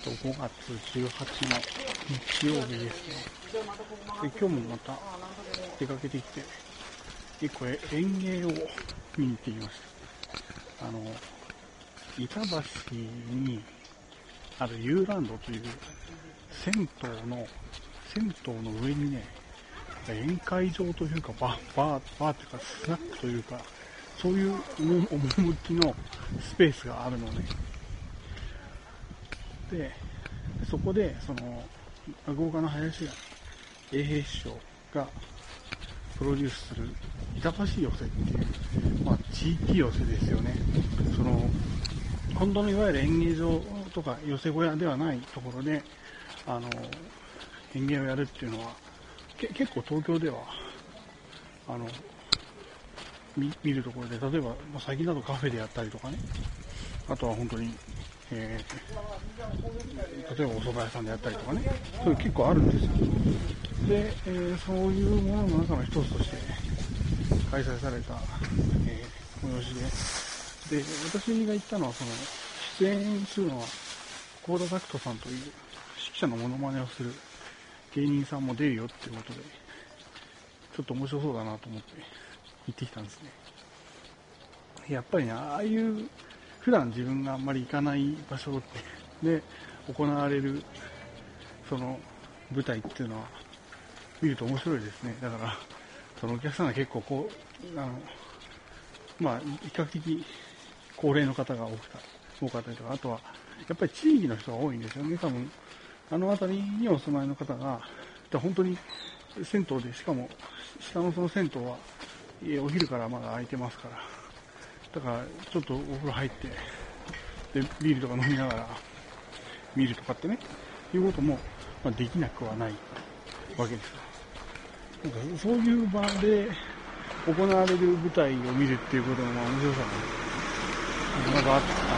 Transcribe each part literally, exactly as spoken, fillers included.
とごがつじゅうはちの日曜日ですね。で今日もまた出かけてきて、結構園芸を見に行ってきました。あの、板橋にあるユーランドという銭湯の、銭湯の上にね、宴会場というかバー、バー、バーというかスナックというか、そういう趣のスペースがあるのね。で、そこで、その、落語家の林家永平師匠がプロデュースする板橋寄せっていう、まあ、地域寄せですよね。その、本当のいわゆる演芸場とか寄せ小屋ではないところで、あの、演芸をやるっていうのは、け結構東京では、あの、見, 見るところで、例えば、まあ、最近だとカフェでやったりとかね、あとは本当に、えー、例えばお蕎麦屋さんでやったりとかね、そういう結構あるんですよ。で、えー、そういうものの中の一つとして開催された、えー、催しで、で、私が行ったのは、その、出演するのは、幸田拓人さんという指揮者のモノマネをする芸人さんも出るよっていうことで、ちょっと面白そうだなと思って行ってきたんですね。やっぱりね、ああいう普段自分があんまり行かない場所で行われるその舞台っていうのは見ると面白いですね。だからそのお客さんが結構こうあのまあ比較的高齢の方が多か多かったりとか、あとはやっぱり地域の人が多いんですよね。多分あの辺りにお住まいの方が本当に銭湯で、しかも下のその銭湯はお昼からまだ空いてますから、だからちょっとお風呂入ってでビールとか飲みながら見るとかってね、いうことも、まあ、できなくはないわけです。なんかそういう場で行われる舞台を見るっていうことのまあ面白さがまだあ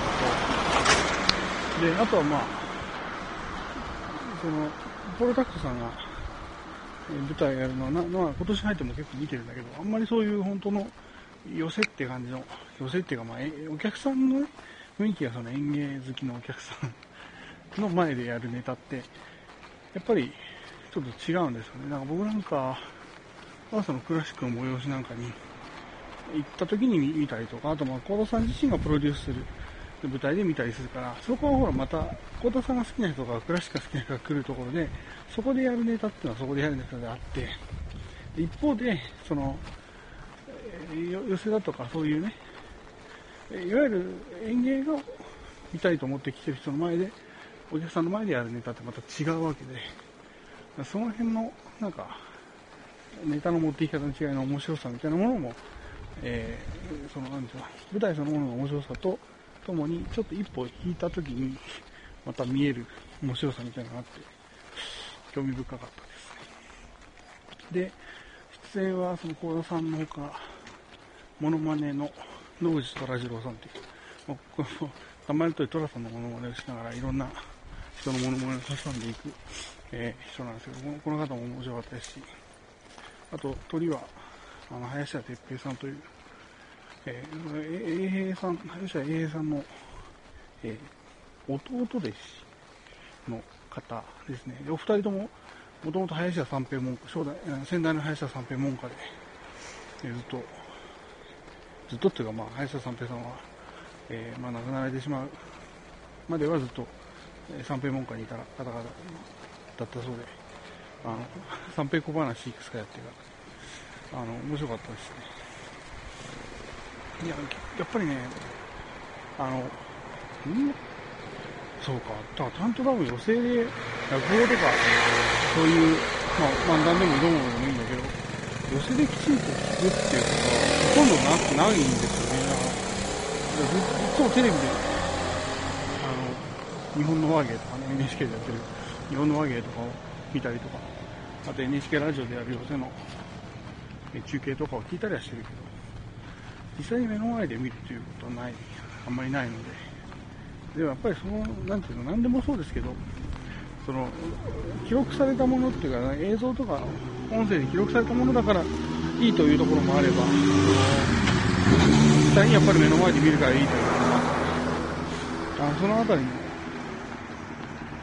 ったのと、であとはまあそのポール・タクトさんが舞台やるのは、なまあ、今年入っても結構見てるんだけど、あんまりそういう本当の寄せって感じの、寄せっていうか、まあ、お客さんの、ね、雰囲気がその演芸好きのお客さんの前でやるネタって、やっぱりちょっと違うんですよね。だから僕なんかはそのクラシックの催しなんかに行った時に見たりとか、あとまあ幸田さん自身がプロデュースする舞台で見たりするから、そこはほらまた幸田さんが好きな人とかクラシックが好きな人が来るところで、そこでやるネタっていうのはそこでやるネタであって、一方でその寄せだとかそういうね、いわゆる演芸が見たいと思って来てる人の前で、お客さんの前でやるネタってまた違うわけで、その辺のなんかネタの持っていき方の違いの面白さみたいなものも、えー、そのなんていうか舞台そのものの面白さとともにちょっと一歩引いた時にまた見える面白さみたいなのがあって興味深かったですね。で、出演はその幸田さんのほかモノマネの野口虎次郎さんという、この名前の通り寅さんのモノマネをしながらいろんな人のモノマネを挟んでいく、えー、人なんですけど、この方も面白かったですし、あと鳥はあの林家哲平さんという、えー、永平さん、林家永平さんの、えー、弟弟子の方ですね。でお二人とももともと林家三平門下、初代先代の林家三平門下で、えー、ずっとずっとっていうか、まあ、林家三平さんは、えーまあ、亡くなられてしまうまではずっと、えー、三平門下にいた方々だったそうで、あの三平小話いくつかやってるから、あの面白かったですね。いや、やっぱりね、あの、んそうか、だから担当多分寄席で落語とかそういう、まあ、漫談でもどうもでもいいんだけど、寄席できちんと聞くっていうことはほとんど な, ないんですよね。だからずっとテレビであの日本の話芸とかね、 エヌエイチケー でやってる日本の話芸とかを見たりとか、あと エヌエイチケー ラジオでやる寄席の中継とかを聞いたりはしてるけど、実際に目の前で見るということはない、あんまりないので、でもやっぱりそのなんていうの、何でもそうですけど、その記録されたものっていうか、映像とか音声で記録されたものだからいいというところもあれば、実際にやっぱり目の前で見るからいいというのもあって、あのそのあたりの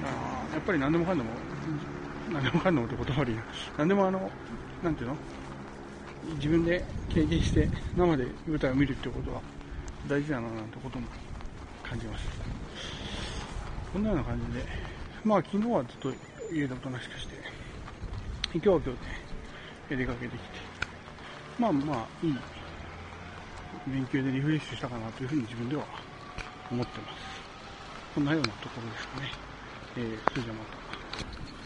やっぱり何でもかんでも、何でもかんでもって言葉悪いな。何でもあの、なんていうの自分で経験して生で舞台を見るっていうことは大事だななんてことも感じます。こんなような感じで、まあ昨日はずっと家でおとなしくして、今日は今日で出かけてきて、まあまあいい連休でリフレッシュしたかなというふうに自分では思ってます。こんなようなところですかね。えー、それじゃまた。